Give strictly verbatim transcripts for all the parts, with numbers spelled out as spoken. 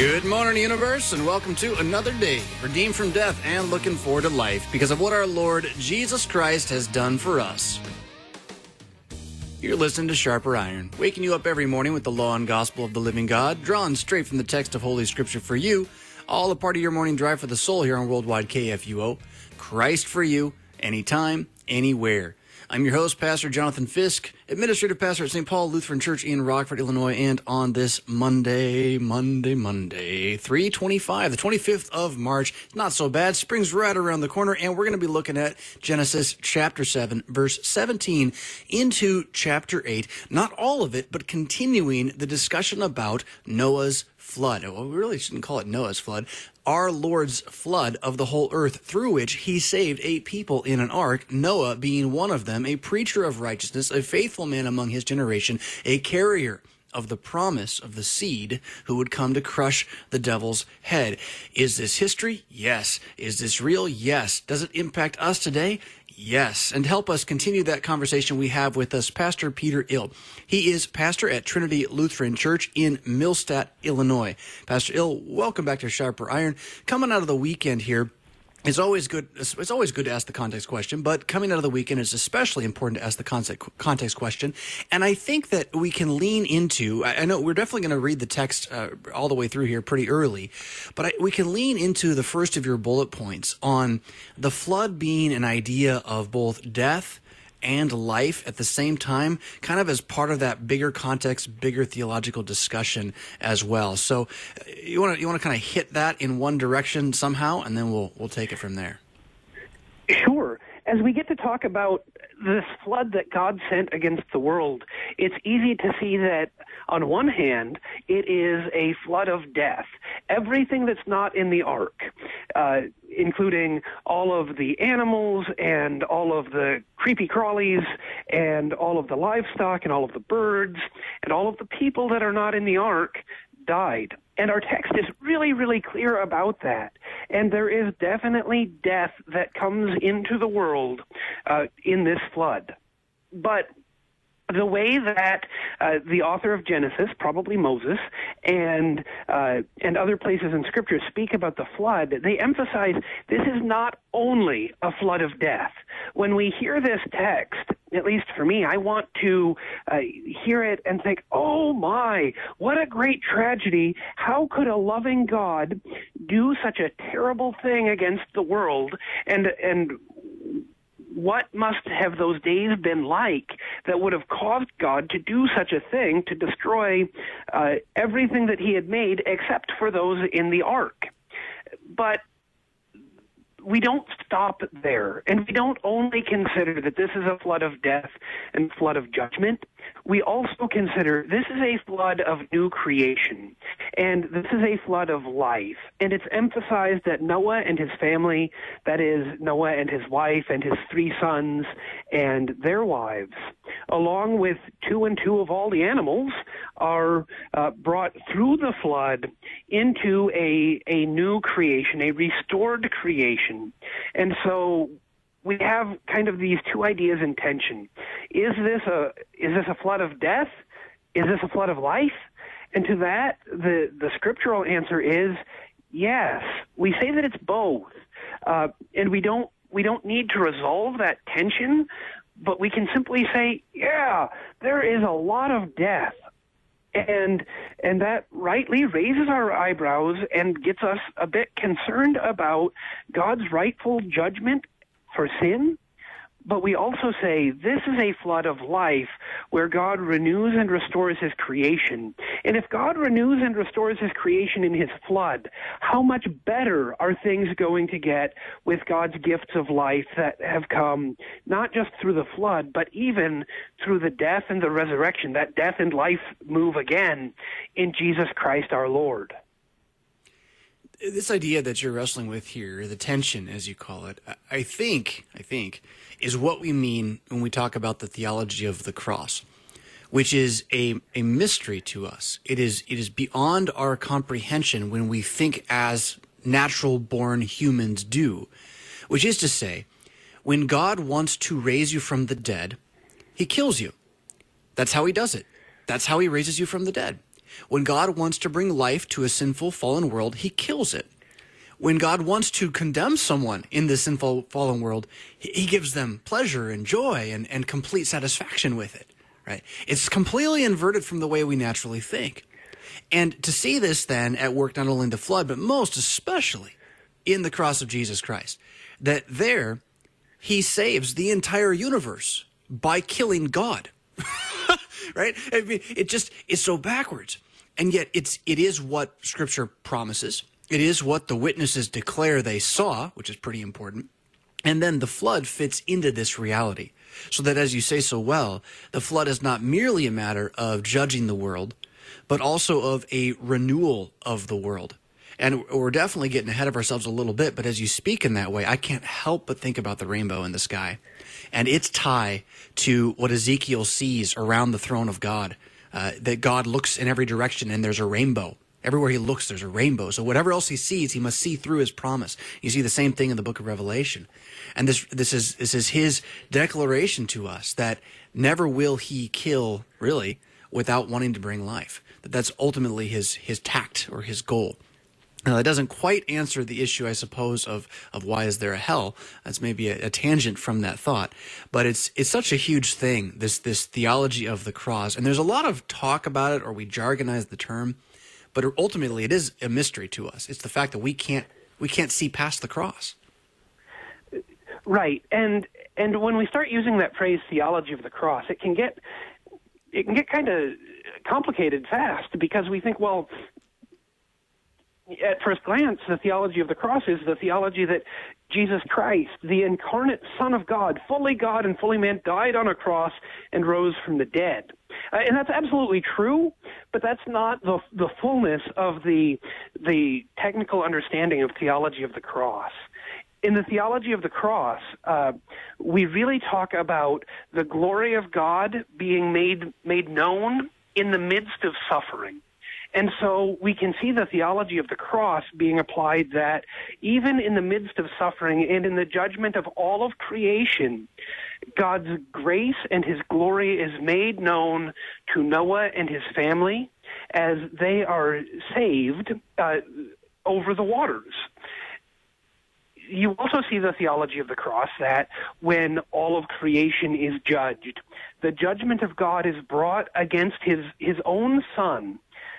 Good morning, universe, and welcome to another day, redeemed from death and looking forward to life because of what our Lord Jesus Christ has done for us. You're listening to Sharper Iron, waking you up every morning with the law and gospel of the living God, drawn straight from the text of Holy Scripture for you, all a part of your morning drive for the soul here on Worldwide K F U O. Christ for you, anytime, anywhere. I'm your host, Pastor Jonathan Fisk, Administrative Pastor at Saint Paul Lutheran Church in Rockford, Illinois, and on this Monday, Monday, Monday, three twenty-five, the twenty-fifth of March, it's not so bad, spring's right around the corner, and we're going to be looking at Genesis chapter seven, verse seventeen, into chapter eight, not all of it, but continuing the discussion about Noah's flood. Well, we really shouldn't call it Noah's flood. Our Lord's flood of the whole earth, through which he saved eight people in an ark, Noah being one of them, a preacher of righteousness, a faithful man among his generation, a carrier of the promise of the seed who would come to crush the devil's head. Is this history? Yes. Is this real? Yes. Does it impact us today? Yes. And help us continue that conversation, we have with us Pastor Peter Ill. He is pastor at Trinity Lutheran Church in Millstadt, Illinois. Pastor Ill, welcome back to Sharper Iron. Coming out of the weekend here, it's always good It's always good to ask the context question, but coming out of the weekend, it's especially important to ask the context context question. And I think that we can lean into, I know we're definitely going to read the text uh, all the way through here pretty early, but I, we can lean into the first of your bullet points on the flood being an idea of both death and life at the same time, kind of as part of that bigger context, bigger theological discussion as well. So uh, you want to you want to kind of hit that in one direction somehow, and then we'll we'll take it from there. Sure. As we get to talk about this flood that God sent against the world, it's easy to see that on one hand, it is a flood of death. Everything that's not in the ark, uh, including all of the animals and all of the creepy crawlies and all of the livestock and all of the birds and all of the people that are not in the ark, died. And our text is really, really clear about that. And there is definitely death that comes into the world uh, in this flood. But the way that uh, the author of Genesis, probably Moses, and uh, and other places in Scripture speak about the flood, they emphasize this is not only a flood of death. When we hear this text, at least for me, I want to uh, hear it and think, oh my, what a great tragedy. How could a loving God do such a terrible thing against the world? And and what must have those days been like that would have caused God to do such a thing, to destroy uh, everything that he had made except for those in the ark? But we don't stop there, and we don't only consider that this is a flood of death and flood of judgment. We also consider this is a flood of new creation, and this is a flood of life. And it's emphasized that Noah and his family, that is, Noah and his wife and his three sons and their wives, along with two and two of all the animals, are uh, brought through the flood into a, a new creation, a restored creation. And so we have kind of these two ideas in tension. Is this a is this a flood of death? Is this a flood of life? And to that, the, the scriptural answer is yes. We say that it's both. Uh, and we don't we don't need to resolve that tension, but we can simply say, yeah, there is a lot of death. And and that rightly raises our eyebrows and gets us a bit concerned about God's rightful judgment for sin. But we also say this is a flood of life where God renews and restores his creation. And if God renews and restores his creation in his flood, how much better are things going to get with God's gifts of life that have come not just through the flood, but even through the death and the resurrection, that death and life move again in Jesus Christ our Lord. This idea that you're wrestling with here, the tension, as you call it, I think, I think, is what we mean when we talk about the theology of the cross, which is a, a mystery to us. It is, it is beyond our comprehension when we think as natural-born humans do, which is to say, when God wants to raise you from the dead, he kills you. That's how he does it. That's how he raises you from the dead. When God wants to bring life to a sinful, fallen world, he kills it. When God wants to condemn someone in this sinful, fallen world, he gives them pleasure and joy and, and complete satisfaction with it, right? It's completely inverted from the way we naturally think. And to see this then at work not only in the flood, but most especially in the cross of Jesus Christ, that there he saves the entire universe by killing God, right? I mean, it just is so backwards. And yet it's, it is what Scripture promises. It is what the witnesses declare they saw, which is pretty important. And then the flood fits into this reality. So that, as you say so well, the flood is not merely a matter of judging the world, but also of a renewal of the world. And we're definitely getting ahead of ourselves a little bit, but as you speak in that way, I can't help but think about the rainbow in the sky and its tie to what Ezekiel sees around the throne of God, uh, that God looks in every direction and there's a rainbow. Everywhere he looks, there's a rainbow. So whatever else he sees, he must see through his promise. You see the same thing in the book of Revelation. And this this is this is his declaration to us that never will he kill, really, without wanting to bring life. That that's ultimately his his tact or his goal. Now, that doesn't quite answer the issue, I suppose, of, of why is there a hell. That's maybe a, a tangent from that thought. But it's it's such a huge thing, this this theology of the cross. And there's a lot of talk about it, or we jargonize the term. But ultimately, it is a mystery to us. It's the fact that we can't we can't see past the cross. Right, and and when we start using that phrase "theology of the cross," it can get it can get kind of complicated fast, because we think, well, at first glance, the theology of the cross is the theology that Jesus Christ, the incarnate Son of God, fully God and fully man, died on a cross and rose from the dead. Uh, and that's absolutely true, but that's not the the fullness of the the technical understanding of theology of the cross. In the theology of the cross, uh, we really talk about the glory of God being made made known in the midst of suffering. And so we can see the theology of the cross being applied that even in the midst of suffering and in the judgment of all of creation, God's grace and his glory is made known to Noah and his family as they are saved uh, over the waters. You also see the theology of the cross that when all of creation is judged, the judgment of God is brought against his, his own Son,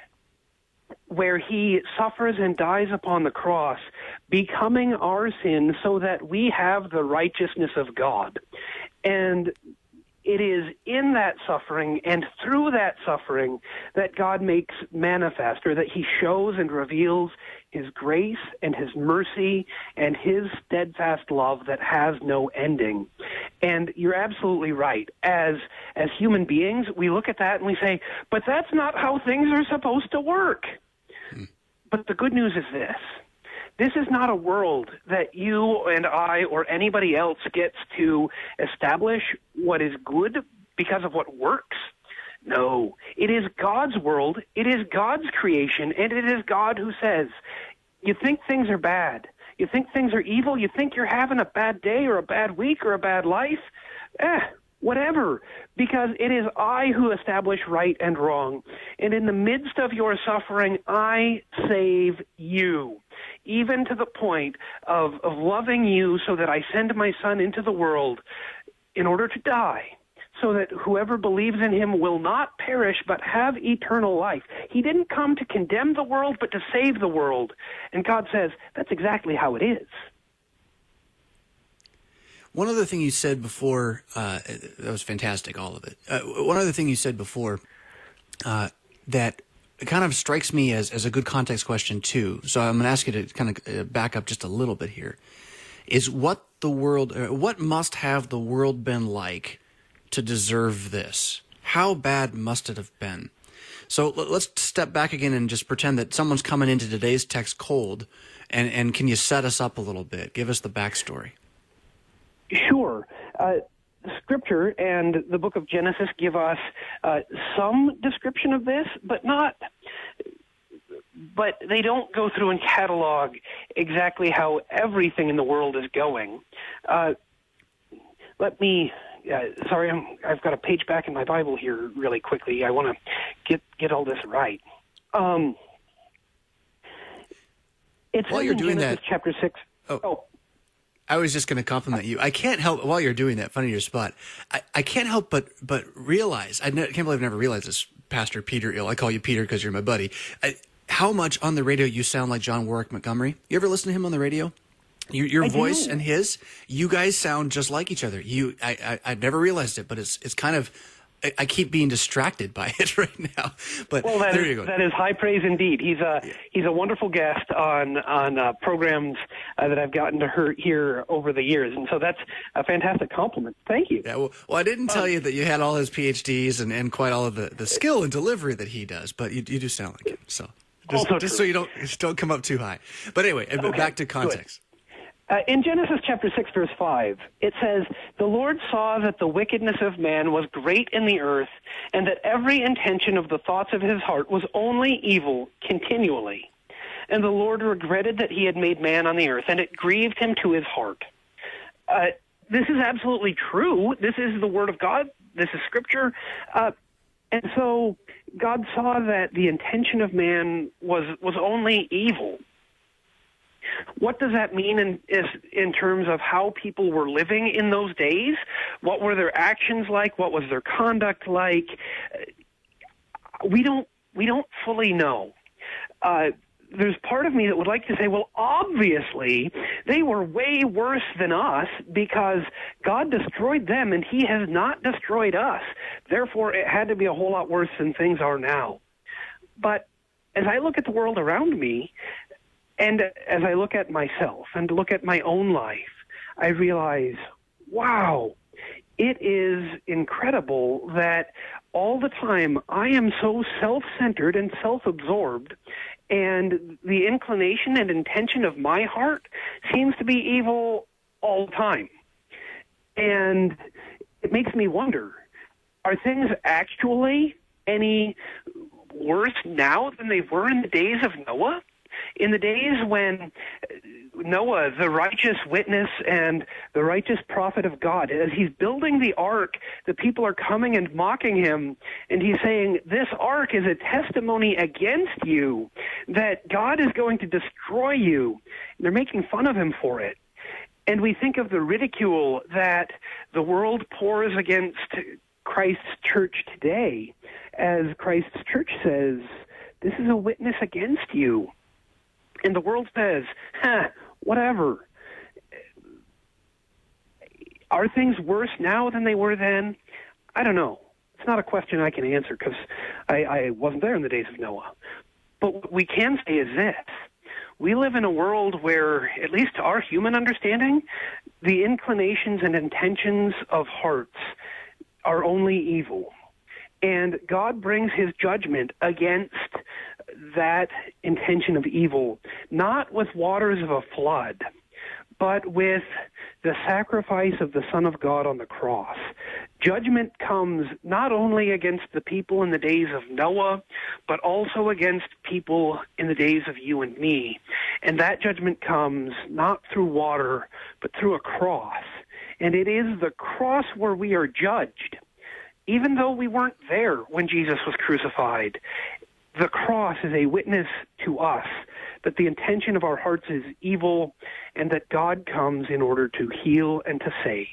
where he suffers and dies upon the cross, becoming our sin so that we have the righteousness of God. And it is in that suffering and through that suffering that God makes manifest, or that he shows and reveals his grace and his mercy and his steadfast love that has no ending. And you're absolutely right. As as human beings, we look at that and we say, but that's not how things are supposed to work. Hmm. But the good news is this. This is not a world that you and I or anybody else gets to establish what is good because of what works. No, it is God's world, it is God's creation, and it is God who says, you think things are bad, you think things are evil, you think you're having a bad day or a bad week or a bad life? Eh, whatever, because it is I who establish right and wrong. And in the midst of your suffering, I save you, even to the point of, of loving you so that I send my Son into the world in order to die, so that whoever believes in him will not perish but have eternal life. He didn't come to condemn the world but to save the world. And God says that's exactly how it is. One other thing you said before, uh, that was fantastic, all of it. Uh, one other thing you said before uh, that kind of strikes me as, as a good context question too, so I'm going to ask you to kind of back up just a little bit here, is what the world, uh, what must have the world been like to deserve this? How bad must it have been? So let's step back again and just pretend that someone's coming into today's text cold, and, and can you set us up a little bit? Give us the backstory. Sure. Uh, Scripture and the book of Genesis give us uh, some description of this, but not. But they don't go through and catalog exactly how everything in the world is going. Uh, let me. Uh, sorry, I'm, I've got a page back in my Bible here really quickly. I want to get get all this right. Um, it's While you're doing Genesis that, chapter six. Oh. oh. I was just going to compliment you. I can't help, while you're doing that, funny your spot, I, I can't help but but realize, I ne- can't believe I've never realized this, Pastor Peter Ill. I call you Peter because you're my buddy. I, how much on the radio you sound like John Warwick Montgomery. You ever listen to him on the radio? You, your I voice do. and his, you guys sound just like each other. You, I, I, I've never realized it, but it's it's kind of, I, I keep being distracted by it right now. But Well, that there is, you go. that is high praise indeed. He's a he's a wonderful guest on on uh, programs uh, that I've gotten to hear, hear over the years, and so that's a fantastic compliment. Thank you. Yeah, well, well, I didn't tell you that you had all his P H Ds and, and quite all of the, the skill and delivery that he does, but you, you do sound like him. So just, Also just true. so you don't just don't come up too high. But anyway, Okay, back to context. Uh, in Genesis chapter six, verse five, it says, "The Lord saw that the wickedness of man was great in the earth, and that every intention of the thoughts of his heart was only evil continually. And the Lord regretted that he had made man on the earth, and it grieved him to his heart." Uh, this is absolutely true. This is the Word of God. This is Scripture. Uh, and so God saw that the intention of man was, was only evil. What does that mean in, is, in terms of how people were living in those days? What were their actions like? What was their conduct like? We don't, we don't fully know. Uh, there's part of me that would like to say, well, obviously, they were way worse than us because God destroyed them and he has not destroyed us. Therefore, it had to be a whole lot worse than things are now. But as I look at the world around me, and as I look at myself and look at my own life, I realize, wow, it is incredible that all the time I am so self-centered and self-absorbed, and the inclination and intention of my heart seems to be evil all the time. And it makes me wonder, are things actually any worse now than they were in the days of Noah? In the days when Noah, the righteous witness and the righteous prophet of God, as he's building the ark, the people are coming and mocking him, and he's saying, this ark is a testimony against you, that God is going to destroy you. And they're making fun of him for it. And we think of the ridicule that the world pours against Christ's church today, as Christ's church says, this is a witness against you. And the world says, huh, whatever. Are things worse now than they were then? I don't know. It's not a question I can answer because I, I wasn't there in the days of Noah. But what we can say is this. We live in a world where, at least to our human understanding, the inclinations and intentions of hearts are only evil. And God brings his judgment against that intention of evil, not with waters of a flood, but with the sacrifice of the Son of God on the cross. Judgment comes not only against the people in the days of Noah, but also against people in the days of you and me. And that judgment comes not through water, but through a cross. And it is the cross where we are judged. Even though we weren't there when Jesus was crucified, the cross is a witness to us that the intention of our hearts is evil and that God comes in order to heal and to save.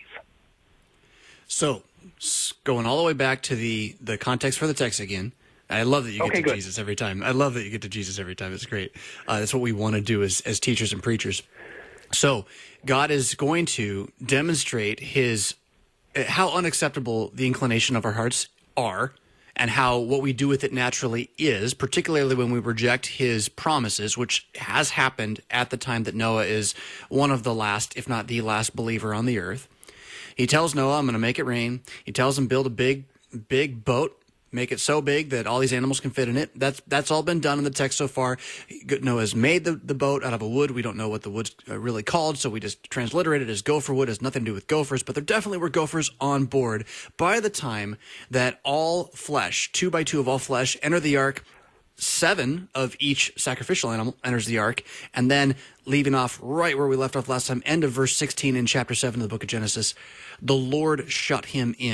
So, going all the way back to the, the context for the text again, I love that you get okay, to good. Jesus every time. I love that you get to Jesus every time. It's great. Uh, that's what we want to do as, as teachers and preachers. So, God is going to demonstrate his how unacceptable the inclination of our hearts are, and how what we do with it naturally is, particularly when we reject his promises, which has happened at the time that Noah is one of the last, if not the last believer on the earth. He tells Noah, I'm going to make it rain. He tells him, build a big, big boat, make it so big that all these animals can fit in it. That's that's all been done in the text so far. Noah's made the, the boat out of a wood. We don't know what the wood's really called, so we just transliterate it as gopher wood. It has nothing to do with gophers, but there definitely were gophers on board by the time that all flesh, two by two of all flesh, enter the ark. Seven of each sacrificial animal enters the ark, and then leaving off right where we left off last time, end of verse sixteen in chapter seven of the book of Genesis, the Lord shut him in.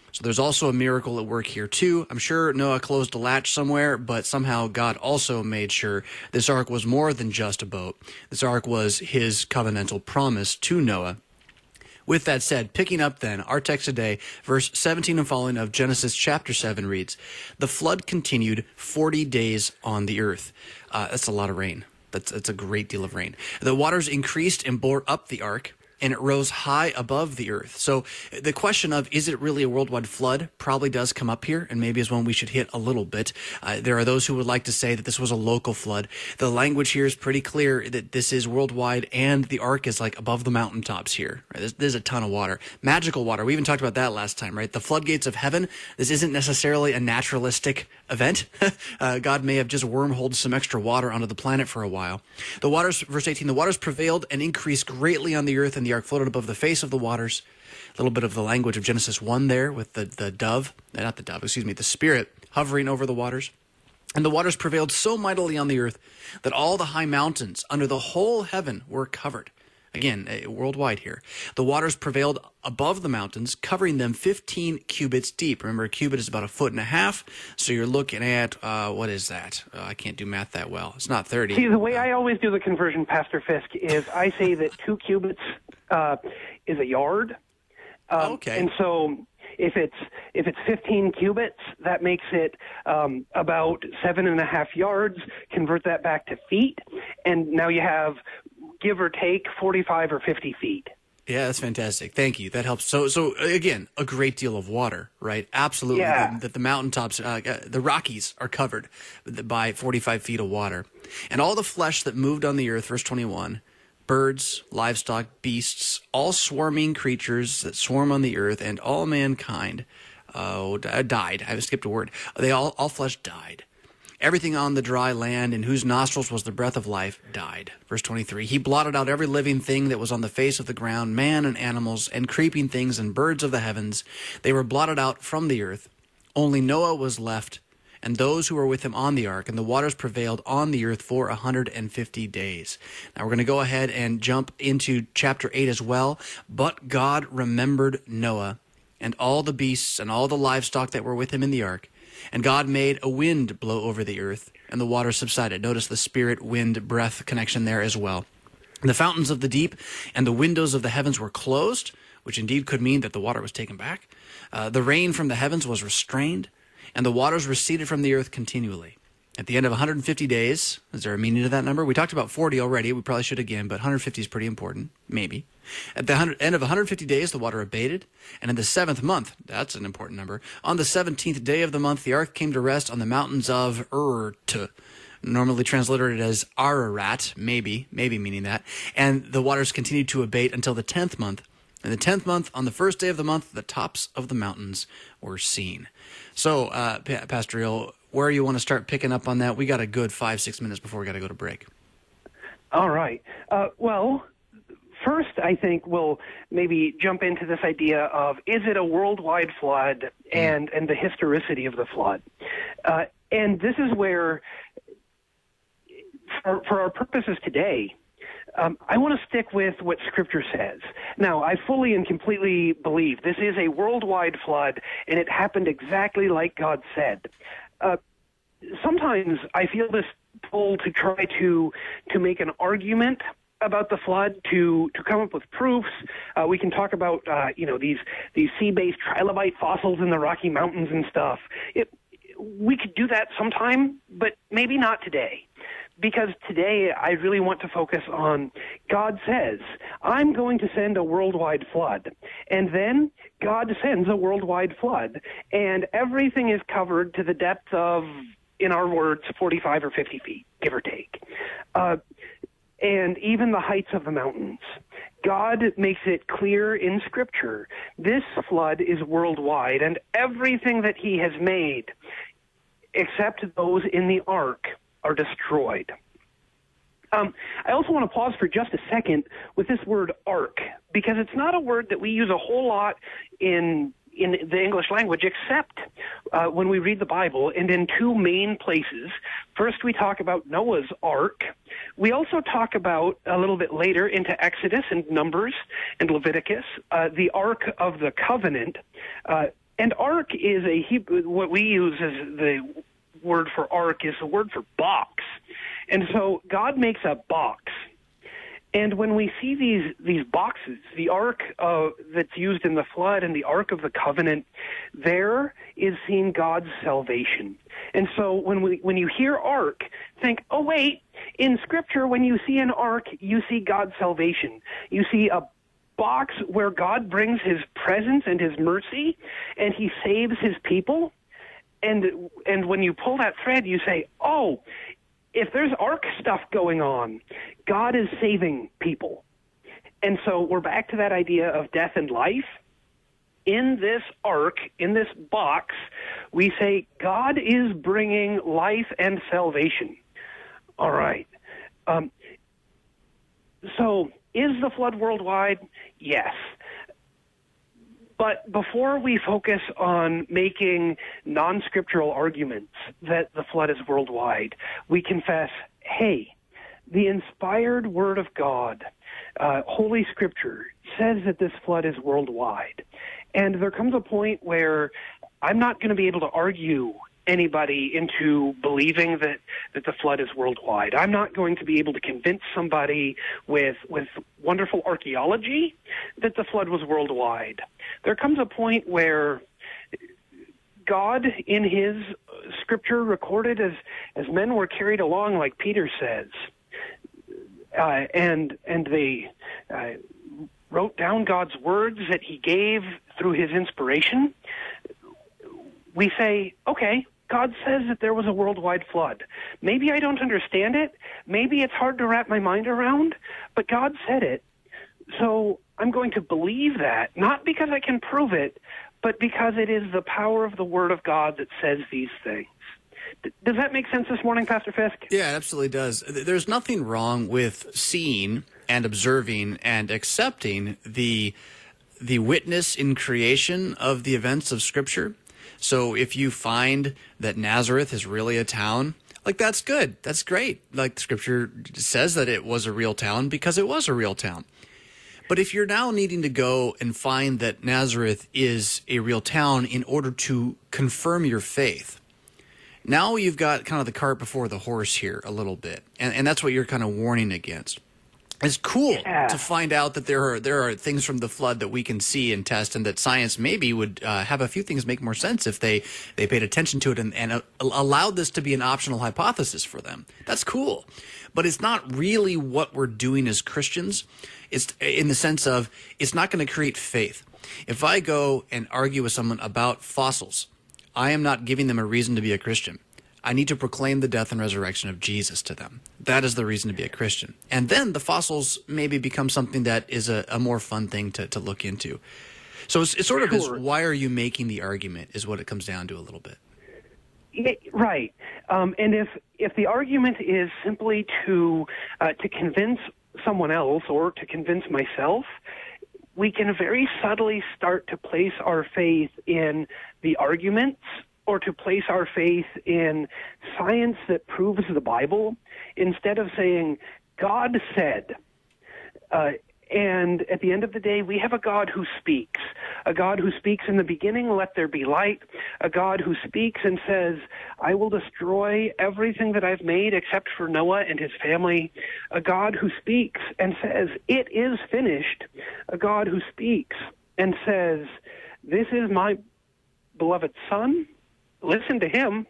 So there's also a miracle at work here too. I'm sure Noah closed a latch somewhere, but somehow God also made sure this ark was more than just a boat. This ark was his covenantal promise to Noah. With that said, picking up then, our text today, verse seventeen and following of Genesis chapter seven reads, "The flood continued forty days on the earth." Uh, that's a lot of rain. That's, that's a great deal of rain. "The waters increased and bore up the ark, and it rose high above the earth." So the question of, is it really a worldwide flood, probably does come up here, and maybe is one we should hit a little bit. Uh, there are those who would like to say that this was a local flood. The language here is pretty clear that this is worldwide, and the ark is like above the mountaintops here. Right? There's, there's a ton of water. Magical water. We even talked about that last time, right? The floodgates of heaven. This isn't necessarily a naturalistic event. uh, God may have just wormholed some extra water onto the planet for a while. The waters, verse eighteen, "The waters prevailed and increased greatly on the earth, and the ark floated above the face of the waters." A little bit of the language of Genesis one there with the, the dove, not the dove, excuse me, the Spirit hovering over the waters. "And the waters prevailed so mightily on the earth that all the high mountains under the whole heaven were covered." Again, uh, worldwide here. "The waters prevailed above the mountains, covering them fifteen cubits deep." Remember, a cubit is about a foot and a half. So you're looking at, uh, what is that? Uh, I can't do math that well. It's not thirty. See, the way I always do the conversion, Pastor Fisk, is I say that two cubits uh, is a yard. Um, okay. And so if it's if it's fifteen cubits, that makes it um, about seven and a half yards. Convert that back to feet, and now you have, give or take, forty-five or fifty feet. Yeah, that's fantastic. Thank you. That helps. So, so again, a great deal of water, right? Absolutely. Yeah. That the, the mountaintops, uh, uh, the Rockies are covered by forty-five feet of water. "And all the flesh that moved on the earth," verse twenty-one, "birds, livestock, beasts, all swarming creatures that swarm on the earth, and all mankind uh, died." I skipped a word. They all, all flesh died. "Everything on the dry land in whose nostrils was the breath of life died." Verse twenty-three, "He blotted out every living thing that was on the face of the ground, man and animals and creeping things and birds of the heavens. They were blotted out from the earth. Only Noah was left, and those who were with him on the ark, and the waters prevailed on the earth for one hundred fifty days. Now we're going to go ahead and jump into chapter eight as well. "But God remembered Noah and all the beasts and all the livestock that were with him in the ark. And God made a wind blow over the earth, and the waters subsided." Notice the spirit, wind, breath connection there as well. "The fountains of the deep and the windows of the heavens were closed," which indeed could mean that the water was taken back. Uh, "the rain from the heavens was restrained, and the waters receded from the earth continually." At the end of one hundred fifty days, is there a meaning to that number? We talked about forty already. We probably should again, but one hundred fifty is pretty important, maybe. At the end of one hundred fifty days, the water abated, and in the seventh month, that's an important number, on the seventeenth day of the month, the ark came to rest on the mountains of Urt, normally transliterated as Ararat, maybe, maybe meaning that, and the waters continued to abate until the tenth month. In the tenth month, on the first day of the month, the tops of the mountains were seen. So, uh, pa- Pastor Hill, where you want to start picking up on that? We got a good five, six minutes before we got to go to break. All right. Uh, well, first, I think we'll maybe jump into this idea of, is it a worldwide flood, and, and the historicity of the flood. Uh, and this is where, for, for our purposes today, Um, I want to stick with what Scripture says. Now, I fully and completely believe this is a worldwide flood, and it happened exactly like God said. Uh, sometimes I feel this pull to try to to make an argument about the flood, to to come up with proofs. Uh, we can talk about uh, you know these these sea-based trilobite fossils in the Rocky Mountains and stuff. It, we could do that sometime, but maybe not today. Because today I really want to focus on, God says, I'm going to send a worldwide flood. And then God sends a worldwide flood. And everything is covered to the depth of, in our words, forty-five or fifty feet, give or take. Uh, and even the heights of the mountains. God makes it clear in Scripture, this flood is worldwide, and everything that he has made, except those in the ark, are destroyed. Um, I also want to pause for just a second with this word ark, because it's not a word that we use a whole lot in in the English language, except uh, when we read the Bible, and in two main places. First, we talk about Noah's ark. We also talk about, a little bit later, into Exodus and Numbers and Leviticus, uh, the Ark of the Covenant. Uh, And ark is a Hebrew, what we use as the word for ark is the word for box. And so God makes a box. And when we see these these boxes, the ark uh, that's used in the flood and the ark of the covenant, there is seen God's salvation. And so when we when you hear ark, think, oh wait, in Scripture when you see an ark, you see God's salvation. You see a box where God brings his presence and his mercy, and he saves his people. And and when you pull that thread, you say, oh, if there's ark stuff going on, God is saving people. And so we're back to that idea of death and life. In this ark, in this box, we say God is bringing life and salvation. All right. Um, so is the flood worldwide? Yes. But before we focus on making non-scriptural arguments that the flood is worldwide, we confess, hey, the inspired Word of God, uh, Holy Scripture, says that this flood is worldwide. And there comes a point where I'm not going to be able to argue anybody into believing that, that the flood is worldwide. I'm not going to be able to convince somebody with with wonderful archaeology that the flood was worldwide. There comes a point where God, in his Scripture, recorded as, as men were carried along, like Peter says, uh, and, and they uh, wrote down God's words that he gave through his inspiration. We say, okay, God says that there was a worldwide flood. Maybe I don't understand it. Maybe it's hard to wrap my mind around, but God said it. So I'm going to believe that, not because I can prove it, but because it is the power of the Word of God that says these things. D- does that make sense this morning, Pastor Fisk? Yeah, it absolutely does. There's nothing wrong with seeing and observing and accepting the the witness in creation of the events of Scripture. So if you find that Nazareth is really a town, like that's good. That's great. Like the Scripture says that it was a real town because it was a real town. But if you're now needing to go and find that Nazareth is a real town in order to confirm your faith, now you've got kind of the cart before the horse here a little bit. And, and that's what you're kind of warning against. It's cool yeah. to find out that there are there are things from the flood that we can see and test, and that science maybe would uh, have a few things make more sense if they, they paid attention to it and, and uh, allowed this to be an optional hypothesis for them. That's cool. But it's not really what we're doing as Christians. It's in the sense of it's not going to create faith. If I go and argue with someone about fossils, I am not giving them a reason to be a Christian. I need to proclaim the death and resurrection of Jesus to them. That is the reason to be a Christian. And then the fossils maybe become something that is a, a more fun thing to, to look into. So it's, it's sort of Sure. this, why are you making the argument is what it comes down to a little bit. Yeah, right. Um, and if if the argument is simply to uh, to convince someone else or to convince myself, we can very subtly start to place our faith in the arguments or to place our faith in science that proves the Bible instead of saying, God said. Uh, and at the end of the day, we have a God who speaks, a God who speaks in the beginning, let there be light, a God who speaks and says, I will destroy everything that I've made except for Noah and his family, a God who speaks and says, it is finished, a God who speaks and says, this is my beloved Son, listen to him,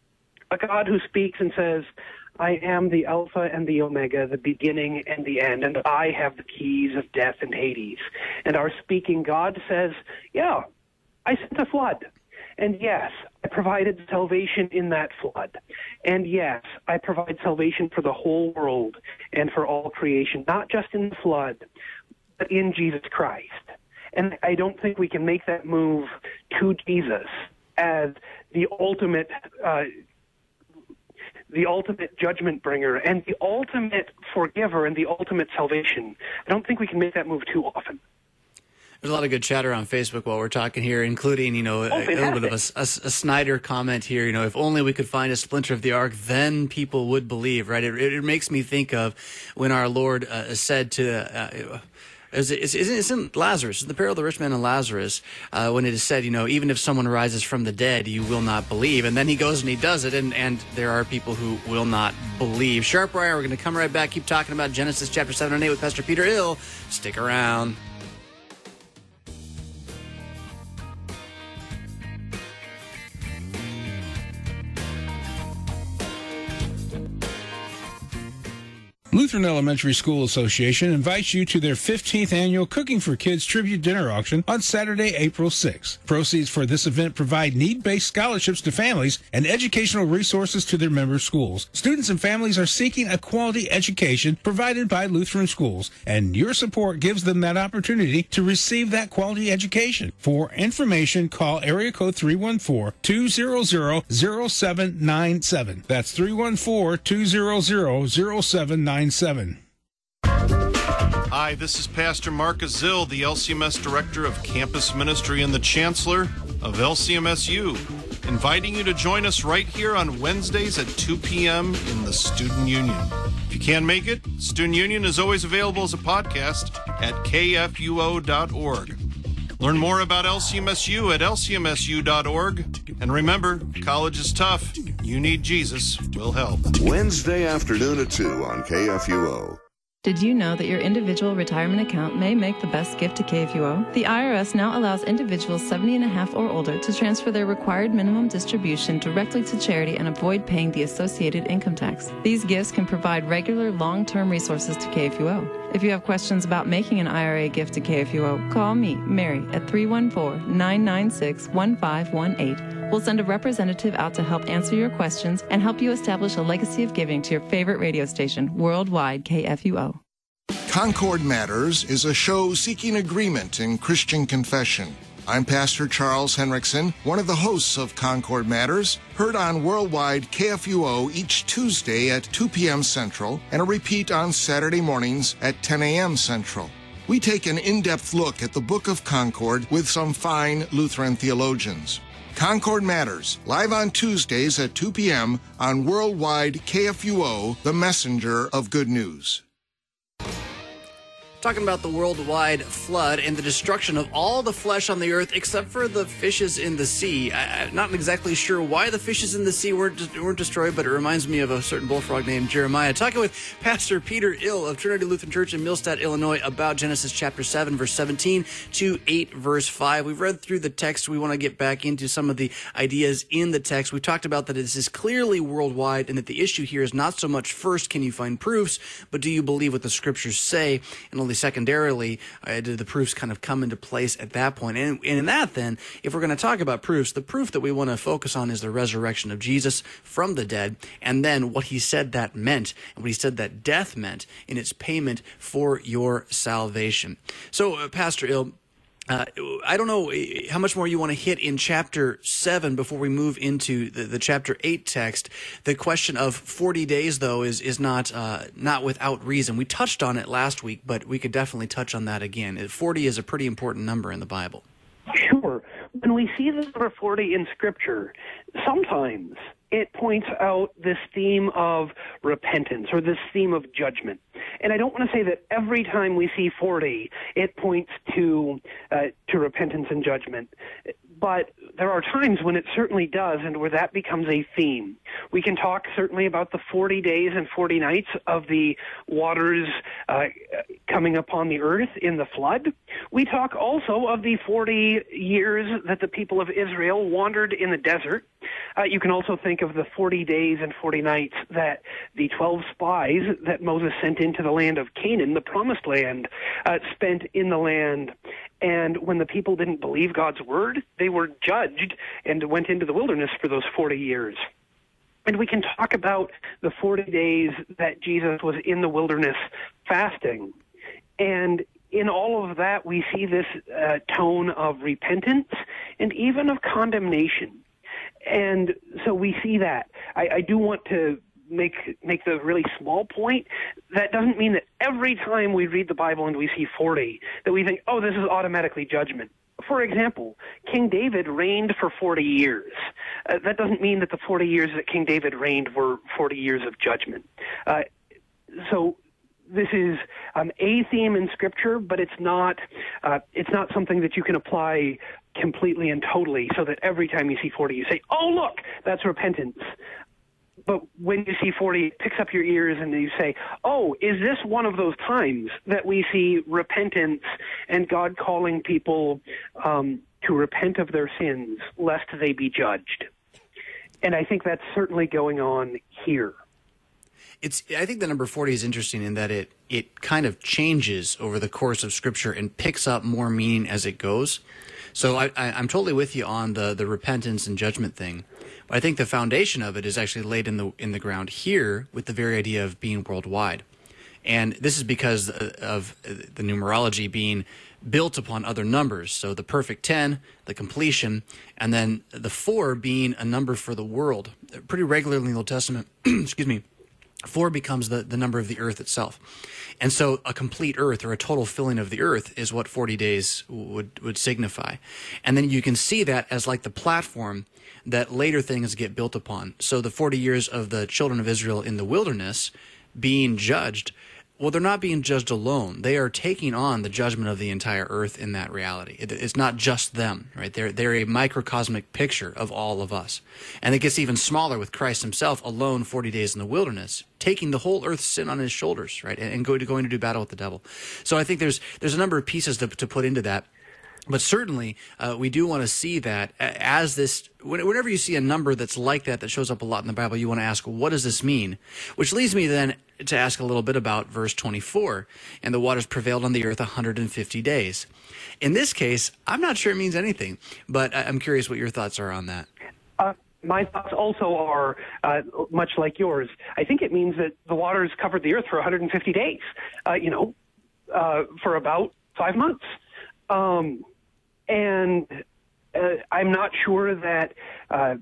a God who speaks and says, I am the Alpha and the Omega, the beginning and the end, and I have the keys of death and Hades. And our speaking God says, yeah, I sent a flood. And yes, I provided salvation in that flood. And yes, I provide salvation for the whole world and for all creation, not just in the flood, but in Jesus Christ. And I don't think we can make that move to Jesus as the ultimate uh, the ultimate judgment bringer and the ultimate forgiver and the ultimate salvation. I don't think we can make that move too often. There's a lot of good chatter on Facebook while we're talking here, including, you know, Oh, a, a little bit of a, a, a Snyder comment here. You know, if only we could find a splinter of the ark, then people would believe, right? It, it makes me think of when our Lord uh, said to, uh, Is it, isn't, isn't Lazarus, the parable of the rich man and Lazarus, uh, when it is said, you know, even if someone rises from the dead, you will not believe. And then he goes and he does it, and, and there are people who will not believe. Sharp Wire, we're going to come right back, keep talking about Genesis chapter seven and eight with Pastor Peter Ill. Stick around. Lutheran Elementary School Association invites you to their fifteenth annual Cooking for Kids Tribute Dinner Auction on Saturday, April sixth. Proceeds for this event provide need-based scholarships to families and educational resources to their member schools. Students and families are seeking a quality education provided by Lutheran schools, and your support gives them that opportunity to receive that quality education. For information, call area code three one four, two zero zero, zero seven nine seven. That's three one four, two zero zero, zero seven nine seven. Hi, this is Pastor Mark Azil, the L C M S Director of Campus Ministry and the Chancellor of L C M S U, inviting you to join us right here on Wednesdays at two p.m. in the Student Union. If you can't make it, Student Union is always available as a podcast at k f u o dot org. Learn more about L C M S U at l c m s u dot org. And remember, college is tough. You need Jesus. We'll help. Wednesday afternoon at two on K F U O. Did you know that your individual retirement account may make the best gift to K F U O? The I R S now allows individuals seventy and a half or older to transfer their required minimum distribution directly to charity and avoid paying the associated income tax. These gifts can provide regular, long-term resources to K F U O. If you have questions about making an I R A gift to K F U O, call me, Mary, at three one four, nine nine six, one five one eight. We'll send a representative out to help answer your questions and help you establish a legacy of giving to your favorite radio station, worldwide K F U O. Concord Matters is a show seeking agreement in Christian confession. I'm Pastor Charles Henriksen, one of the hosts of Concord Matters, heard on worldwide K F U O each Tuesday at two p.m. Central and a repeat on Saturday mornings at ten a.m. Central. We take an in-depth look at the Book of Concord with some fine Lutheran theologians. Concord Matters, live on Tuesdays at two p.m. on worldwide K F U O, the messenger of good news. Talking about the worldwide flood and the destruction of all the flesh on the earth except for the fishes in the sea. I, I'm not exactly sure why the fishes in the sea weren't, weren't destroyed, but it reminds me of a certain bullfrog named Jeremiah. Talking with Pastor Peter Ill of Trinity Lutheran Church in Millstadt, Illinois, about Genesis chapter seven, verse seventeen to eight, verse five. We've read through the text. We want to get back into some of the ideas in the text. We talked about that this is clearly worldwide and that the issue here is not so much first, can you find proofs, but do you believe what the scriptures say? And only secondarily, uh, do the proofs kind of come into place at that point? And, and in that, then, if we're going to talk about proofs, the proof that we want to focus on is the resurrection of Jesus from the dead, and then what he said that meant, and what he said that death meant in its payment for your salvation. So, uh, Pastor Ill, Uh, I don't know how much more you want to hit in chapter seven before we move into the, the chapter eight text. The question of forty days, though, is is not uh, not without reason. We touched on it last week, but we could definitely touch on that again. forty is a pretty important number in the Bible. Sure. When we see the number forty in Scripture, sometimes it points out this theme of repentance or this theme of judgment. And I don't want to say that every time we see forty, it points to uh, to repentance and judgment. But there are times when it certainly does, and where that becomes a theme. We can talk certainly about the forty days and forty nights of the waters uh, coming upon the earth in the flood. We talk also of the forty years that the people of Israel wandered in the desert. Uh, you can also think of the forty days and forty nights that the twelve spies that Moses sent into the land of Canaan, the promised land, uh, spent in the land. And when the people didn't believe God's word, they were judged and went into the wilderness for those forty years. And we can talk about the forty days that Jesus was in the wilderness fasting. And in all of that, we see this uh, tone of repentance and even of condemnation. And so we see that. I, I do want to make make the really small point. That doesn't mean that every time we read the Bible and we see forty, that we think, oh, this is automatically judgment. For example, King David reigned for forty years. Uh, that doesn't mean that the forty years that King David reigned were forty years of judgment. Uh, so this is um, a theme in Scripture, but it's not uh, it's not something that you can apply completely and totally, so that every time you see forty, you say, "Oh, look, that's repentance." But when you see forty, it picks up your ears and you say, "Oh, is this one of those times that we see repentance and God calling people um, to repent of their sins, lest they be judged?" And I think that's certainly going on here. It's. I think the number forty is interesting in that it it kind of changes over the course of Scripture and picks up more meaning as it goes. So I, I, I'm totally with you on the, the repentance and judgment thing. But I think the foundation of it is actually laid in the in the ground here with the very idea of being worldwide. And this is because of the numerology being built upon other numbers. So the perfect ten, the completion, and then the four being a number for the world. Pretty regularly in the Old Testament, excuse me, four becomes the, the number of the earth itself. And so a complete earth or a total filling of the earth is what forty days would, would signify. And then you can see that as like the platform that later things get built upon. So the forty years of the children of Israel in the wilderness being judged, well, they're not being judged alone. They are taking on the judgment of the entire earth in that reality. It, it's not just them, right? They're, they're a microcosmic picture of all of us. And it gets even smaller with Christ himself alone forty days in the wilderness, taking the whole earth's sin on his shoulders, right? And, and going, to, going to do battle with the devil. So I think there's there's a number of pieces to, to put into that. But certainly, uh, we do want to see that as this, whenever you see a number that's like that, that shows up a lot in the Bible, you want to ask, what does this mean? Which leads me then to ask a little bit about verse twenty-four, and the waters prevailed on the earth one hundred fifty days. In this case, I'm not sure it means anything, but I'm curious what your thoughts are on that. Uh, my thoughts also are uh, much like yours. I think it means that the waters covered the earth for one hundred fifty days, uh, you know, uh, for about five months. Um, and uh, I'm not sure that uh,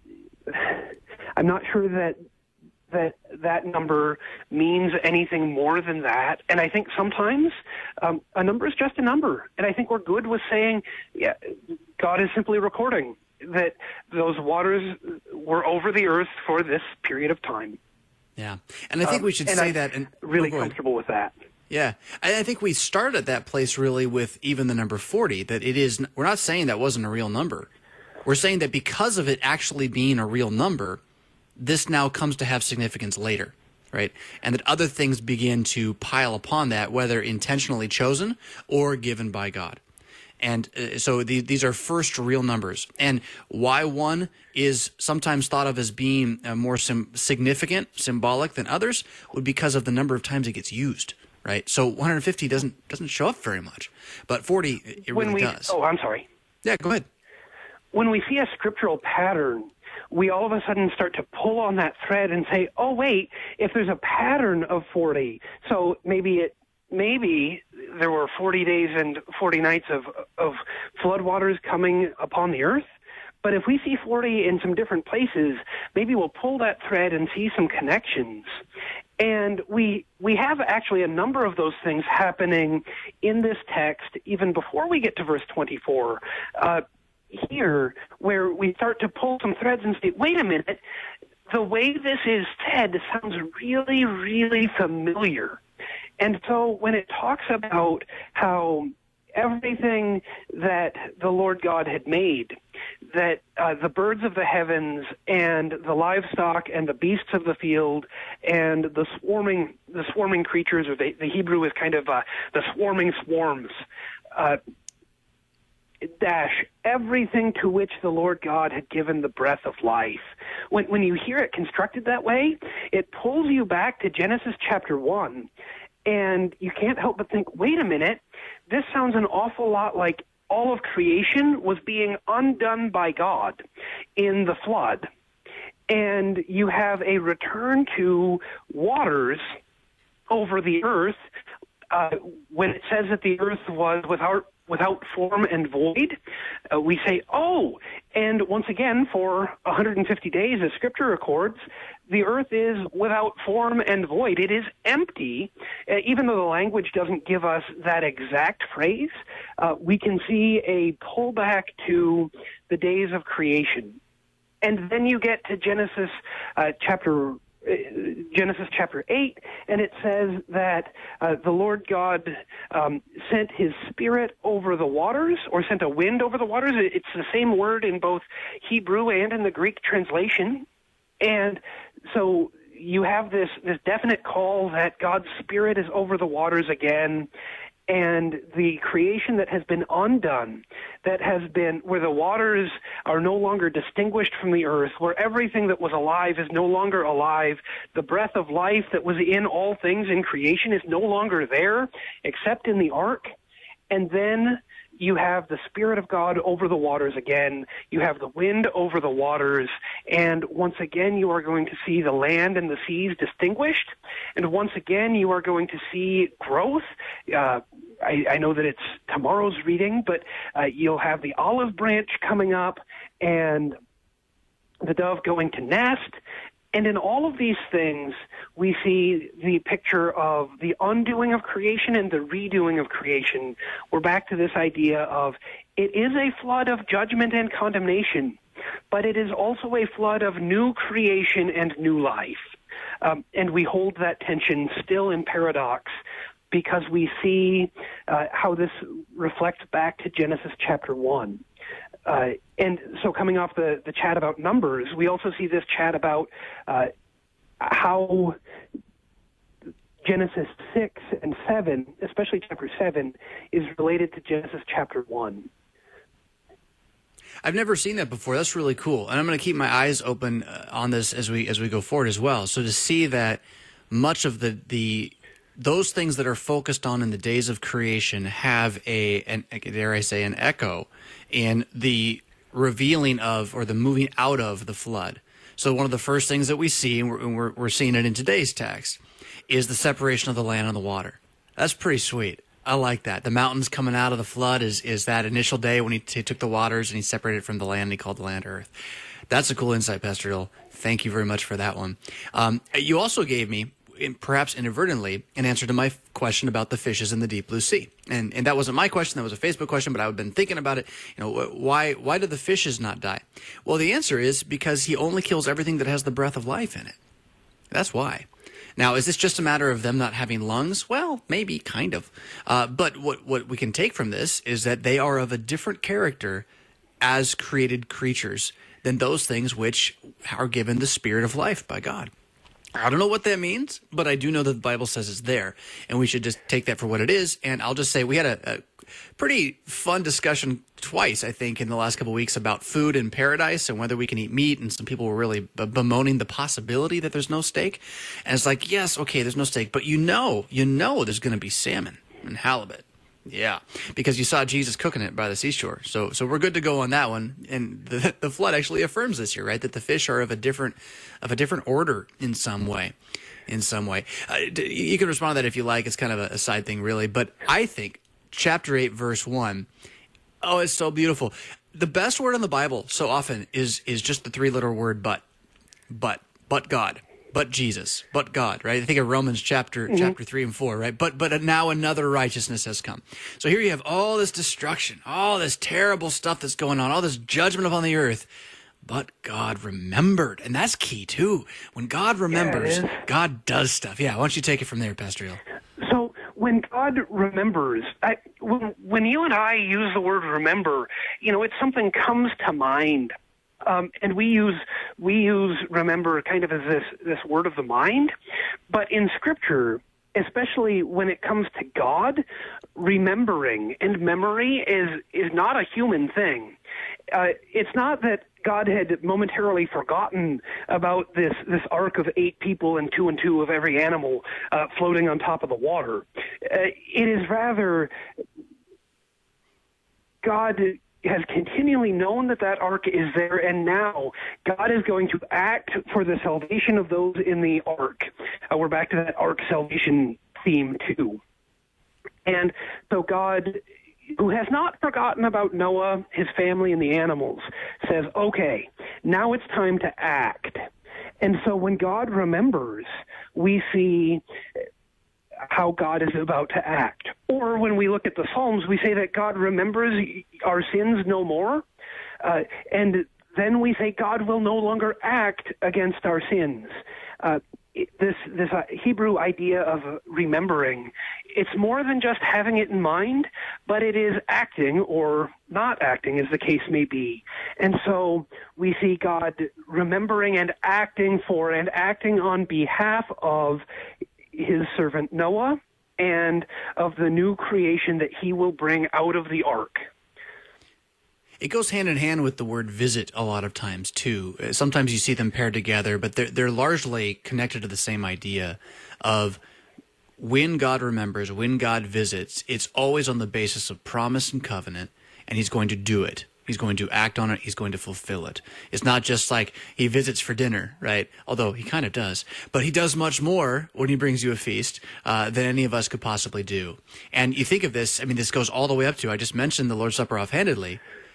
I'm not sure that that that number means anything more than that. And I think sometimes um, a number is just a number. And I think we're good with saying, yeah, God is simply recording that those waters were over the earth for this period of time. Yeah, and I think um, we should and say I'm that. And really oh, comfortable with that. Yeah, I, I think we start at that place really with even the number forty, that it is, we're not saying that wasn't a real number. We're saying that because of it actually being a real number, this now comes to have significance later, right? And that other things begin to pile upon that, whether intentionally chosen or given by God. And uh, so the, these are first real numbers. And why one is sometimes thought of as being uh, more sim- significant, symbolic than others, would be because of the number of times it gets used. Right, so one hundred fifty doesn't doesn't show up very much, but forty it when really we, does. Oh, I'm sorry. Yeah, go ahead. When we see a scriptural pattern, we all of a sudden start to pull on that thread and say, "Oh, wait! If there's a pattern of forty, so maybe it maybe there were forty days and forty nights of of floodwaters coming upon the earth." But if we see forty in some different places, maybe we'll pull that thread and see some connections. And we we have actually a number of those things happening in this text, even before we get to verse twenty-four, uh, here, where we start to pull some threads and say, wait a minute, the way this is said sounds really, really familiar. And so when it talks about how everything that the Lord God had made, that uh, the birds of the heavens and the livestock and the beasts of the field and the swarming the swarming creatures, or the, the Hebrew is kind of uh, the swarming swarms, uh, dash, everything to which the Lord God had given the breath of life. When, when you hear it constructed that way, it pulls you back to Genesis chapter one, and you can't help but think, wait a minute, this sounds an awful lot like all of creation was being undone by God in the flood. And you have a return to waters over the earth uh, when it says that the earth was without without form and void. Uh, we say, oh, and once again, for one hundred fifty days, as Scripture records, the earth is without form and void. It is empty. Uh, even though the language doesn't give us that exact phrase, uh, we can see a pullback to the days of creation. And then you get to Genesis uh, chapter Genesis chapter eight, and it says that uh, the Lord God um, sent his spirit over the waters, or sent a wind over the waters. It's the same word in both Hebrew and in the Greek translation. And so you have this, this definite call that God's spirit is over the waters again, and the creation that has been undone, that has been, where the waters are no longer distinguished from the earth, where everything that was alive is no longer alive, the breath of life that was in all things in creation is no longer there, except in the ark. And then you have the Spirit of God over the waters again. You have the wind over the waters. And once again, you are going to see the land and the seas distinguished. And once again, you are going to see growth. Uh, I, I know that it's tomorrow's reading, but uh, you'll have the olive branch coming up and the dove going to nest. And in all of these things, we see the picture of the undoing of creation and the redoing of creation. We're back to this idea of it is a flood of judgment and condemnation, but it is also a flood of new creation and new life. Um, and we hold that tension still in paradox because we see uh, how this reflects back to Genesis chapter one. Uh, and so coming off the, the chat about numbers, we also see this chat about uh, how Genesis six and seven, especially chapter seven, is related to Genesis chapter one. I've never seen that before. That's really cool. And I'm going to keep my eyes open uh, on this as we as we go forward as well. So to see that much of the the those things that are focused on in the days of creation have a, an, dare I say, an echo in the revealing of or the moving out of the flood. So one of the first things that we see, and we're, we're, we're seeing it in today's text, is the separation of the land and the water. That's pretty sweet. I like that. The mountains coming out of the flood is, is that initial day when he, he took the waters and he separated it from the land and he called the land earth. That's a cool insight, Pastor Hill. Thank you very much for that one. Um, you also gave me, perhaps inadvertently, an answer to my question about the fishes in the deep blue sea. And and that wasn't my question, that was a Facebook question, but I've been thinking about it. You know, why why do the fishes not die? Well, the answer is because he only kills everything that has the breath of life in it. That's why. Now, is this just a matter of them not having lungs? Well, maybe, kind of. Uh, but what, what we can take from this is that they are of a different character as created creatures than those things which are given the spirit of life by God. I don't know what that means, but I do know that the Bible says it's there, and we should just take that for what it is. And I'll just say we had a, a pretty fun discussion twice, I think, in the last couple of weeks about food in paradise and whether we can eat meat, and some people were really b- bemoaning the possibility that there's no steak. And it's like, yes, okay, there's no steak, but you know, you know there's going to be salmon and halibut. Yeah, because you saw Jesus cooking it by the seashore. So so we're good to go on that one. And the the flood actually affirms this here, right? That the fish are of a different of a different order in some way. In some way. Uh, you can respond to that if you like. It's kind of a, a side thing, really. But I think chapter eight, verse one, oh, it's so beautiful. The best word in the Bible so often is is just the three-letter word but. But. But God. But Jesus, but God, right? I think of Romans chapter mm-hmm. chapter three and four, right? But but now another righteousness has come. So here you have all this destruction, all this terrible stuff that's going on, all this judgment upon the earth. But God remembered, and that's key too. When God remembers, yeah, God does stuff. Yeah, why don't you take it from there, Pastor Hill? So when God remembers, I, when, when you and I use the word remember, you know, it's something comes to mind. Um, and we use we use remember kind of as this this word of the mind, but in Scripture, especially when it comes to God, remembering and memory is is not a human thing. Uh, it's not that God had momentarily forgotten about this this ark of eight people and two and two of every animal uh, floating on top of the water. Uh, it is rather God has continually known that that ark is there, and now God is going to act for the salvation of those in the ark. Uh, we're back to that ark salvation theme, too. And so God, who has not forgotten about Noah, his family, and the animals, says, okay, now it's time to act. And so when God remembers, we see how God is about to act. Or when we look at the Psalms, we say that God remembers our sins no more. Uh, and then we say God will no longer act against our sins. uh, this this uh, Hebrew idea of remembering, it's more than just having it in mind, but it is acting or not acting, as the case may be. And so we see God remembering and acting for and acting on behalf of his servant Noah and of the new creation that he will bring out of the ark. It goes hand in hand with the word visit a lot of times, too. Sometimes you see them paired together, but they're, they're largely connected to the same idea of when God remembers, when God visits, it's always on the basis of promise and covenant, and he's going to do it. He's going to act on it. He's going to fulfill it. It's not just like he visits for dinner, right? Although he kind of does. But he does much more when he brings you a feast uh, than any of us could possibly do. And you think of this, I mean, this goes all the way up to, I just mentioned the Lord's Supper offhandedly,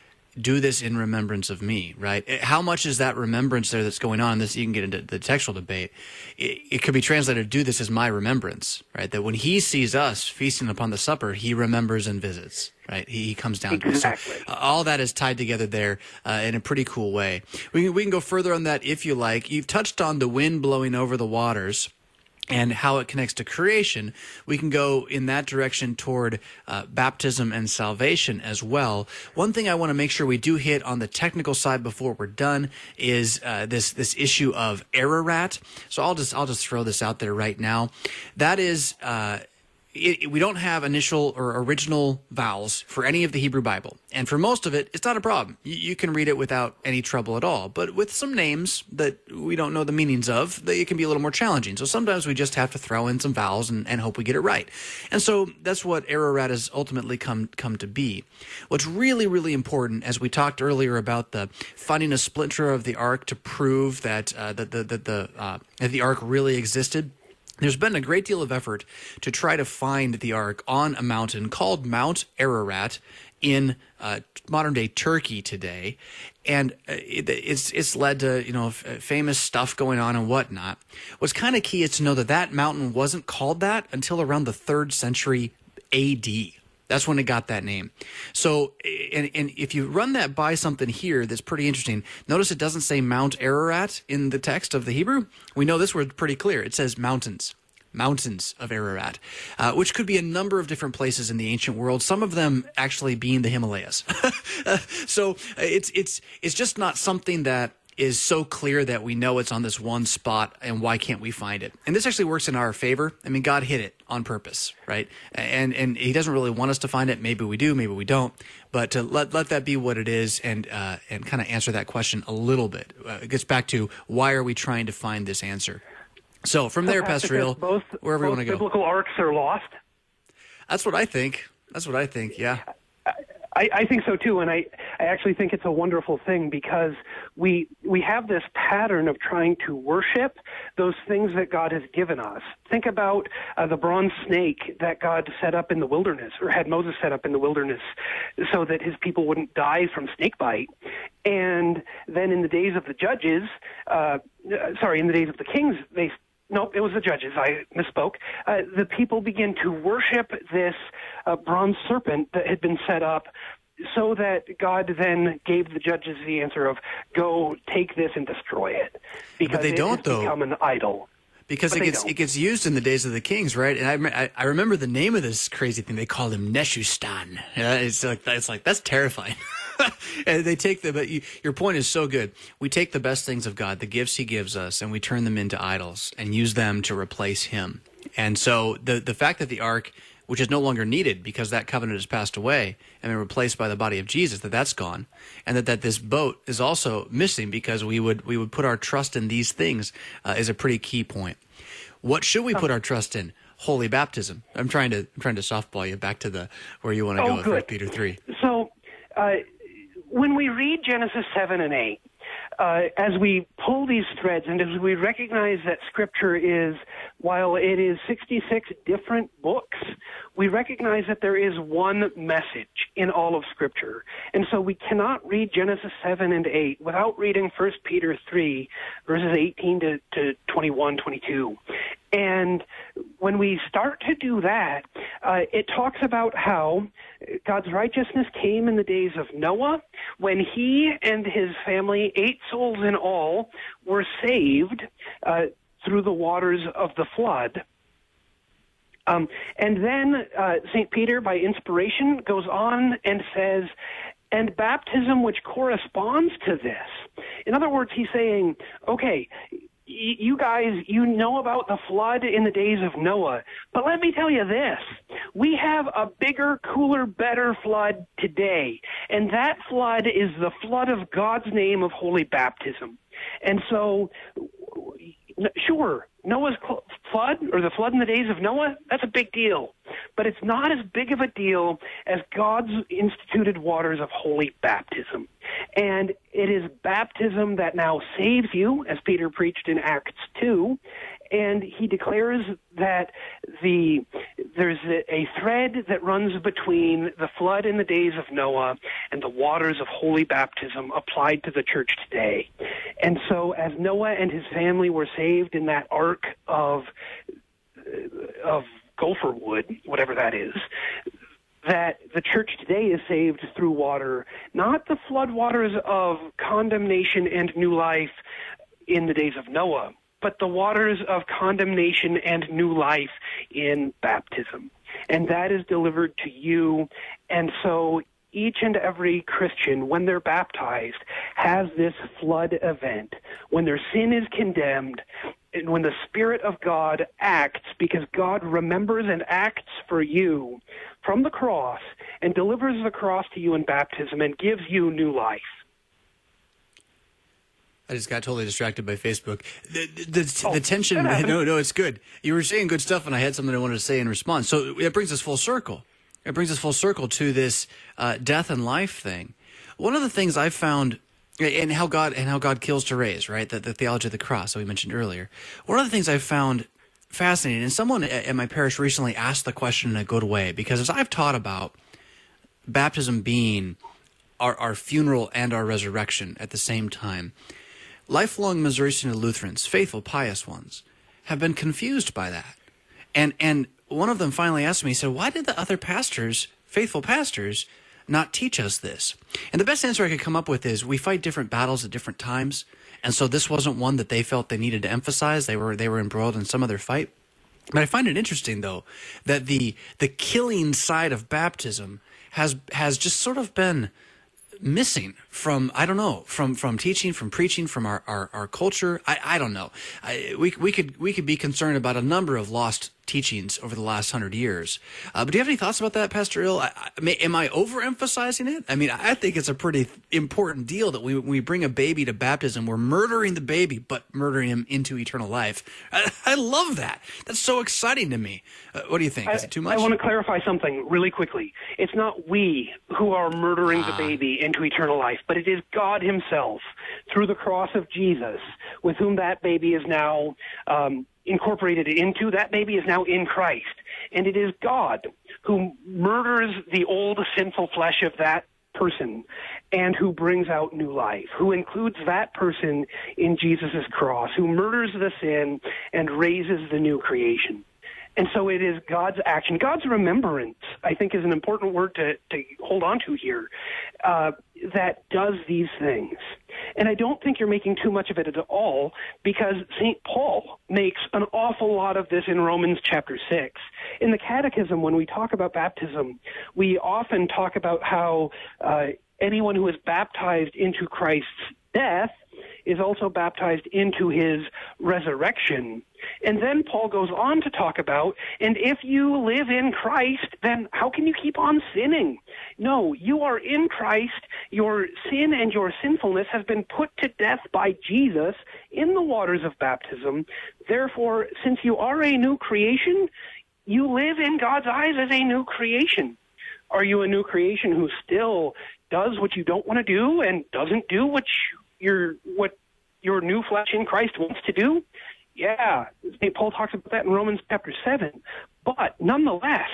do this in remembrance of me, right? How much is that remembrance there that's going on? This, you can get into the textual debate. It, it could be translated, do this as my remembrance, right? That when he sees us feasting upon the supper, he remembers and visits, right? He, he comes down exactly. to us. So uh, all that is tied together there uh, in a pretty cool way. We can, we can go further on that if you like. You've touched on the wind blowing over the waters and how it connects to creation. We can go in that direction toward uh, baptism and salvation as well. One thing I want to make sure we do hit on the technical side before we're done is uh, this this issue of Ararat. So I'll just I'll just throw this out there right now. That is. Uh, It, it, we don't have initial or original vowels for any of the Hebrew Bible. And for most of it, it's not a problem. You, you can read it without any trouble at all. But with some names that we don't know the meanings of, they, it can be a little more challenging. So sometimes we just have to throw in some vowels and, and hope we get it right. And so that's what Ararat has ultimately come, come to be. What's really, really important, as we talked earlier about the finding a splinter of the ark to prove that, uh, that, the, that, the, uh, that the ark really existed, there's been a great deal of effort to try to find the ark on a mountain called Mount Ararat in uh, modern-day Turkey today, and it, it's it's led to you know f- famous stuff going on and whatnot. What's kind of key is to know that that mountain wasn't called that until around the third century A D. That's when it got that name. So, and, and if you run that by something here that's pretty interesting, notice it doesn't say Mount Ararat in the text of the Hebrew. We know this word pretty clear. It says mountains, mountains of Ararat, uh, which could be a number of different places in the ancient world, some of them actually being the Himalayas. So it's, it's, it's just not something that is so clear that we know it's on this one spot, and why can't we find it? And this actually works in our favor. I mean, God hid it on purpose, right? And and he doesn't really want us to find it. Maybe we do, maybe we don't. But to let let that be what it is, and uh, and kind of answer that question a little bit. Uh, it gets back to, why are we trying to find this answer? So from there, Pastor Hill, both, wherever both you want to go. biblical arcs are lost. That's what I think. That's what I think, yeah. I, I think so too, and I, I actually think it's a wonderful thing, because we we have this pattern of trying to worship those things that God has given us. Think about uh, the bronze snake that God set up in the wilderness, or had Moses set up in the wilderness, so that his people wouldn't die from snake bite. And then in the days of the judges, uh, sorry, in the days of the kings, they Nope, it was the judges. I misspoke. Uh, the people began to worship this uh, bronze serpent that had been set up, so that God then gave the judges the answer of, go take this and destroy it. Because but they it don't, has though. become an idol. Because but it gets don't. it gets used in the days of the kings, right? And I, I remember the name of this crazy thing. They called him Neshustan. Yeah, it's like it's like that's terrifying. And they take the, but you, your point is so good. We take the best things of God, the gifts he gives us, and we turn them into idols and use them to replace him. And so the the fact that the ark, which is no longer needed because that covenant has passed away and been replaced by the body of Jesus, that that's gone, and that, that this boat is also missing because we would we would put our trust in these things uh, is a pretty key point. What should we put our trust in? Holy baptism. I'm trying to I'm trying to softball you back to the where you want to Oh, go with good. First Peter three. So uh, when we read Genesis seven and eight, uh, as we pull these threads and as we recognize that Scripture is, while it is sixty-six different books, we recognize that there is one message in all of Scripture. And so we cannot read Genesis seven and eight without reading First Peter three, verses eighteen to, to twenty-one, twenty-two. And when we start to do that, uh, it talks about how God's righteousness came in the days of Noah, when he and his family, eight souls in all, were saved. Uh, through the waters of the flood. Um, and then uh, Saint Peter, by inspiration, goes on and says, and baptism which corresponds to this. In other words, he's saying, okay, y- you guys, you know about the flood in the days of Noah, but let me tell you this. We have a bigger, cooler, better flood today, and that flood is the flood of God's name of holy baptism. And so, sure, Noah's flood, or the flood in the days of Noah, that's a big deal. But it's not as big of a deal as God's instituted waters of holy baptism. And it is baptism that now saves you, as Peter preached in Acts two. And he declares that the there's a, a thread that runs between the flood in the days of Noah and the waters of holy baptism applied to the church today. And so as Noah and his family were saved in that ark of of gopher wood, whatever that is, that the church today is saved through water, not the flood waters of condemnation and new life in the days of Noah, but the waters of condemnation and new life in baptism. And that is delivered to you. And so each and every Christian, when they're baptized, has this flood event. When their sin is condemned, and when the Spirit of God acts, because God remembers and acts for you from the cross and delivers the cross to you in baptism and gives you new life. I just got totally distracted by Facebook. The, the, oh, the tension, no, no, it's good. You were saying good stuff, and I had something I wanted to say in response. So it brings us full circle. It brings us full circle to this uh, death and life thing. One of the things I found, and how God and how God kills to raise, right? The, the theology of the cross that we mentioned earlier. One of the things I found fascinating, and someone at my parish recently asked the question in a good way, because as I've taught about baptism being our, our funeral and our resurrection at the same time, lifelong Missouri Synod Lutherans, faithful, pious ones, have been confused by that. And and one of them finally asked me, he said, why did the other pastors, faithful pastors, not teach us this? And the best answer I could come up with is we fight different battles at different times. And so this wasn't one that they felt they needed to emphasize. They were they were embroiled in some other fight. But I find it interesting, though, that the the killing side of baptism has has just sort of been missing from, I don't know, from from teaching, from preaching, from our, our, our culture. I, I don't know. I, we we could we could be concerned about a number of lost teachings over the last hundred years. Uh, but do you have any thoughts about that, Pastor Ill? I, I, may, am I overemphasizing it? I mean, I think it's a pretty important deal that we when we bring a baby to baptism, we're murdering the baby, but murdering him into eternal life. I, I love that. That's so exciting to me. Uh, what do you think? Is it too much? I want to clarify something really quickly. It's not we who are murdering ah. the baby into eternal life, but it is God himself through the cross of Jesus, with whom that baby is now um, incorporated into. That baby is now in Christ. And it is God who murders the old sinful flesh of that person and who brings out new life, who includes that person in Jesus' cross, who murders the sin and raises the new creation. And so it is God's action. God's remembrance, I think, is an important word to, to hold on to here, uh, that does these things. And I don't think you're making too much of it at all, because Saint Paul makes an awful lot of this in Romans chapter six. In the Catechism, when we talk about baptism, we often talk about how uh, anyone who is baptized into Christ's death is also baptized into his resurrection. And then Paul goes on to talk about, and if you live in Christ, then how can you keep on sinning? No, you are in Christ. Your sin and your sinfulness have been put to death by Jesus in the waters of baptism. Therefore, since you are a new creation, you live in God's eyes as a new creation. Are you a new creation who still does what you don't want to do and doesn't do what you your what your new flesh in Christ wants to do? Yeah, Saint Paul talks about that in Romans chapter seven. But nonetheless,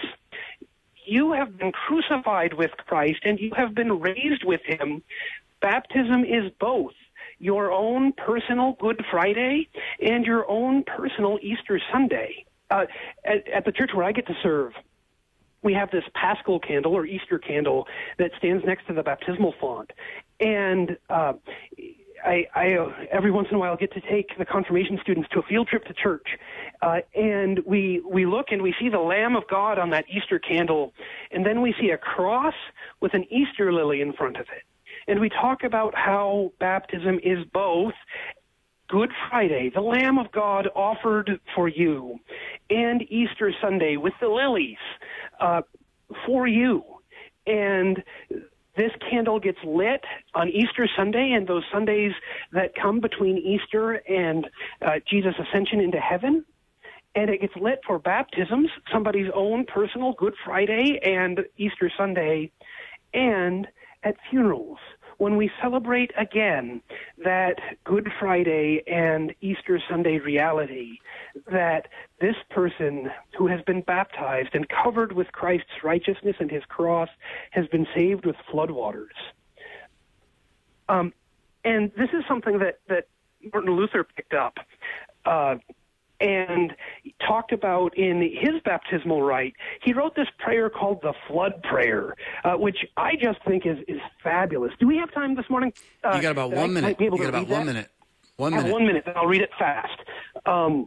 you have been crucified with Christ and you have been raised with him. Baptism is both your own personal Good Friday and your own personal Easter Sunday. Uh, at, at the church where I get to serve, we have this Paschal candle or Easter candle that stands next to the baptismal font. And uh, I, I uh, every once in a while get to take the confirmation students to a field trip to church, uh, and we we look and we see the Lamb of God on that Easter candle, and then we see a cross with an Easter lily in front of it, and we talk about how baptism is both Good Friday, the Lamb of God offered for you, and Easter Sunday with the lilies uh, for you, and this candle gets lit on Easter Sunday and those Sundays that come between Easter and uh, Jesus' ascension into heaven. And it gets lit for baptisms, somebody's own personal Good Friday and Easter Sunday, and at funerals, when we celebrate again that Good Friday and Easter Sunday reality, that this person who has been baptized and covered with Christ's righteousness and his cross has been saved with floodwaters. Um, and this is something that, that Martin Luther picked up uh, and talked about in his baptismal rite. He wrote this prayer called the Flood Prayer, uh, which I just think is, is fabulous. Do we have time this morning? Uh, you got about one I, minute. You got about one that? minute. One minute. One minute, then I'll read it fast. Um,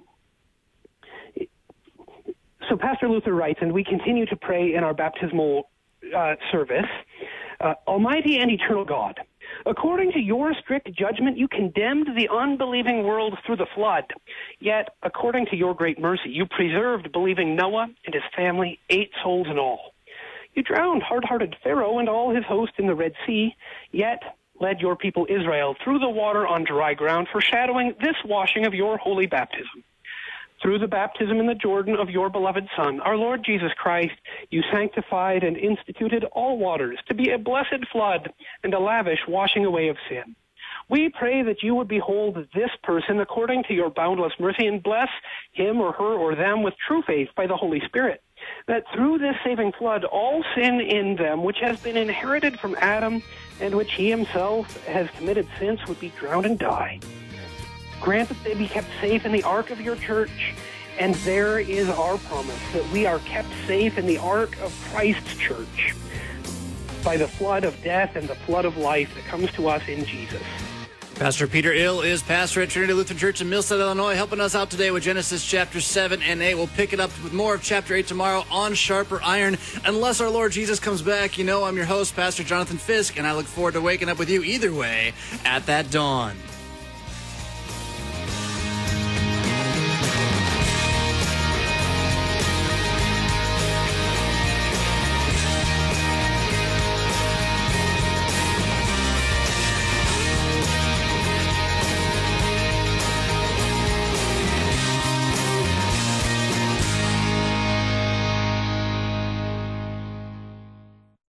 so Pastor Luther writes, and we continue to pray in our baptismal uh, service, uh, Almighty and eternal God, according to your strict judgment, you condemned the unbelieving world through the flood. Yet, according to your great mercy, you preserved believing Noah and his family, eight souls in all. You drowned hard-hearted Pharaoh and all his host in the Red Sea, yet led your people Israel through the water on dry ground, foreshadowing this washing of your holy baptism. Through the baptism in the Jordan of your beloved Son, our Lord Jesus Christ, you sanctified and instituted all waters to be a blessed flood and a lavish washing away of sin. We pray that you would behold this person according to your boundless mercy and bless him or her or them with true faith by the Holy Spirit, that through this saving flood all sin in them, which has been inherited from Adam and which he himself has committed since, would be drowned and die. Grant that they be kept safe in the ark of your church, and there is our promise that we are kept safe in the ark of Christ's church by the flood of death and the flood of life that comes to us in Jesus. Pastor Peter Ill is pastor at Trinity Lutheran Church in Millstead, Illinois, helping us out today with Genesis chapter seven and eight. We'll pick it up with more of chapter eight tomorrow on Sharper Iron. Unless our Lord Jesus comes back, you know I'm your host, Pastor Jonathan Fisk, and I look forward to waking up with you either way at that dawn.